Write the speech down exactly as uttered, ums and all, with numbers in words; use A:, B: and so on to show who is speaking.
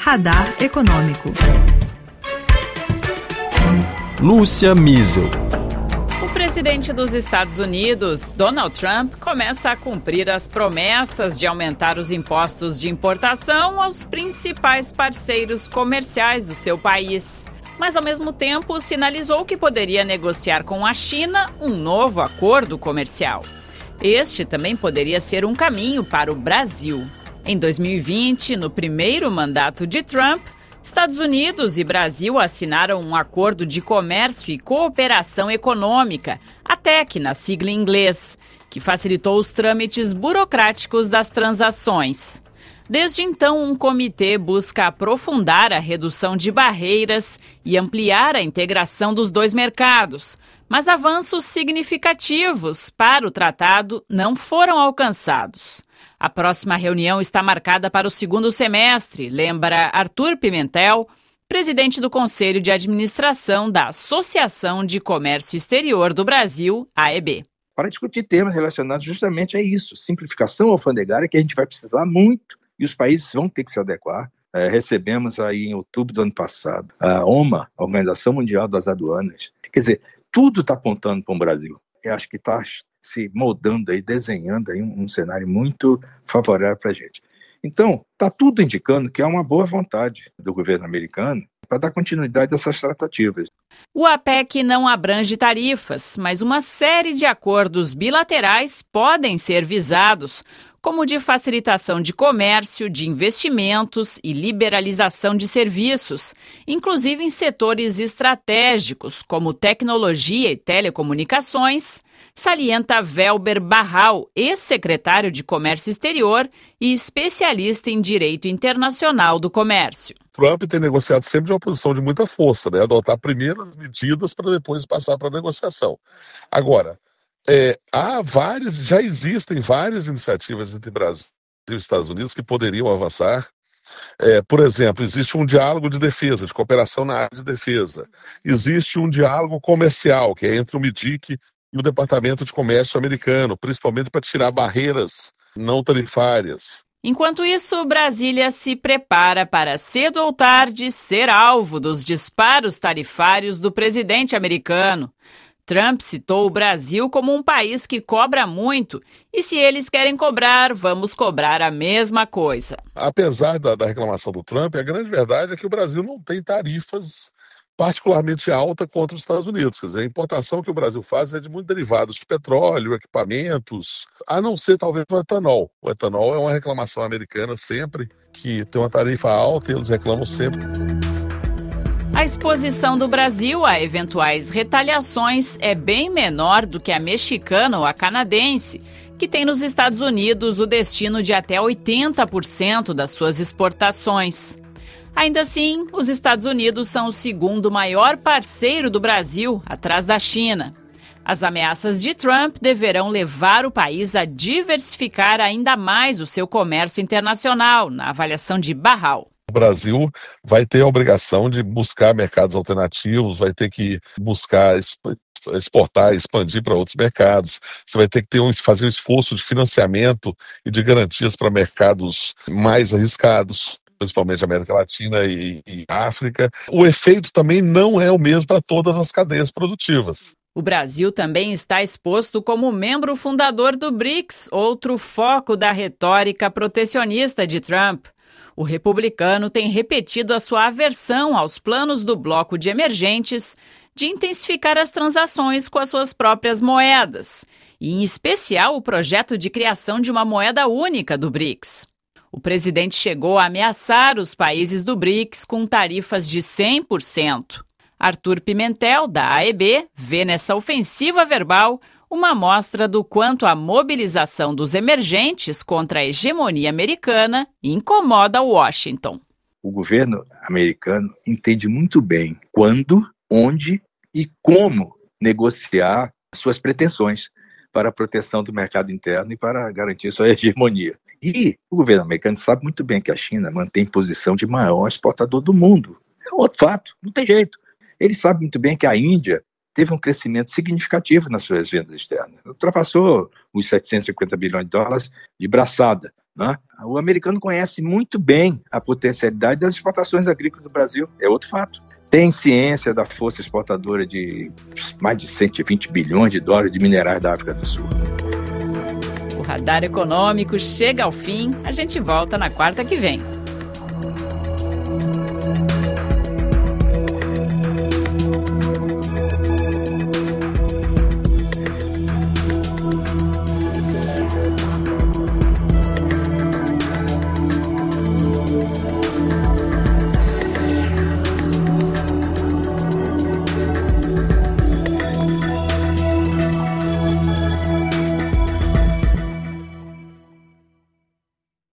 A: Radar Econômico.
B: Lúcia Miesel.
C: O presidente dos Estados Unidos, Donald Trump, começa a cumprir as promessas de aumentar os impostos de importação aos principais parceiros comerciais do seu país. Mas, ao mesmo tempo, sinalizou que poderia negociar com a China um novo acordo comercial. Este também poderia ser um caminho para o Brasil. Em dois mil e vinte, no primeiro mandato de Trump, Estados Unidos e Brasil assinaram um acordo de comércio e cooperação econômica, a T E C, na sigla em inglês, que facilitou os trâmites burocráticos das transações. Desde então, um comitê busca aprofundar a redução de barreiras e ampliar a integração dos dois mercados, mas avanços significativos para o tratado não foram alcançados. A próxima reunião está marcada para o segundo semestre, lembra Arthur Pimentel, presidente do Conselho de Administração da Associação de Comércio Exterior do Brasil, A E B.
D: Para discutir temas relacionados justamente a isso, simplificação alfandegária, que a gente vai precisar muito e os países vão ter que se adequar. É, recebemos aí em outubro do ano passado a OMA, a Organização Mundial das Aduanas. Quer dizer, tudo está apontando para o Brasil. Eu acho que está se moldando aí, desenhando aí um, um cenário muito favorável para a gente. Então, está tudo indicando que há uma boa vontade do governo americano para dar continuidade a essas tratativas.
C: O A P E C não abrange tarifas, mas uma série de acordos bilaterais podem ser visados, como o de facilitação de comércio, de investimentos e liberalização de serviços, inclusive em setores estratégicos, como tecnologia e telecomunicações, salienta Welber Barral, ex-secretário de Comércio Exterior e especialista em Direito Internacional do Comércio.
E: Trump tem negociado sempre de uma posição de muita força, né? Adotar primeiro as medidas para depois passar para a negociação. Agora, é, há várias, já existem várias iniciativas entre Brasil e Estados Unidos que poderiam avançar. É, por exemplo, existe um diálogo de defesa, de cooperação na área de defesa. Existe um diálogo comercial, que é entre o M D I C e o Departamento de Comércio americano, principalmente para tirar barreiras não tarifárias.
C: Enquanto isso, Brasília se prepara para, cedo ou tarde, ser alvo dos disparos tarifários do presidente americano. Trump citou o Brasil como um país que cobra muito e, se eles querem cobrar, vamos cobrar a mesma coisa.
E: Apesar da, da reclamação do Trump, a grande verdade é que o Brasil não tem tarifas particularmente alta contra os Estados Unidos. Quer dizer, a importação que o Brasil faz é de muitos derivados de petróleo, equipamentos, a não ser talvez o etanol. O etanol é uma reclamação americana sempre, que tem uma tarifa alta e eles reclamam sempre.
C: A exposição do Brasil a eventuais retaliações é bem menor do que a mexicana ou a canadense, que tem nos Estados Unidos o destino de até oitenta por cento das suas exportações. Ainda assim, os Estados Unidos são o segundo maior parceiro do Brasil, atrás da China. As ameaças de Trump deverão levar o país a diversificar ainda mais o seu comércio internacional, na avaliação de Barral.
E: O Brasil vai ter a obrigação de buscar mercados alternativos, vai ter que buscar exportar, expandir para outros mercados. Você vai ter que ter um, fazer um esforço de financiamento e de garantias para mercados mais arriscados, principalmente América Latina e, e África. O efeito também não é o mesmo para todas as cadeias produtivas.
C: O Brasil também está exposto como membro fundador do BRICS, outro foco da retórica protecionista de Trump. O republicano tem repetido a sua aversão aos planos do bloco de emergentes de intensificar as transações com as suas próprias moedas, e em especial o projeto de criação de uma moeda única do BRICS. O presidente chegou a ameaçar os países do BRICS com tarifas de cem por cento. Arthur Pimentel, da A E B, vê nessa ofensiva verbal uma amostra do quanto a mobilização dos emergentes contra a hegemonia americana incomoda Washington.
D: O governo americano entende muito bem quando, onde e como negociar suas pretensões para a proteção do mercado interno e para garantir sua hegemonia. E o governo americano sabe muito bem que a China mantém posição de maior exportador do mundo. É outro fato, não tem jeito. Ele sabe muito bem que a Índia teve um crescimento significativo nas suas vendas externas. Ultrapassou os setecentos e cinquenta bilhões de dólares de braçada. né? O americano conhece muito bem a potencialidade das exportações agrícolas do Brasil, é outro fato. Tem ciência da força exportadora de mais de cento e vinte bilhões de dólares de minerais da África do Sul.
C: O Radar Econômico chega ao fim. A gente volta na quarta que vem.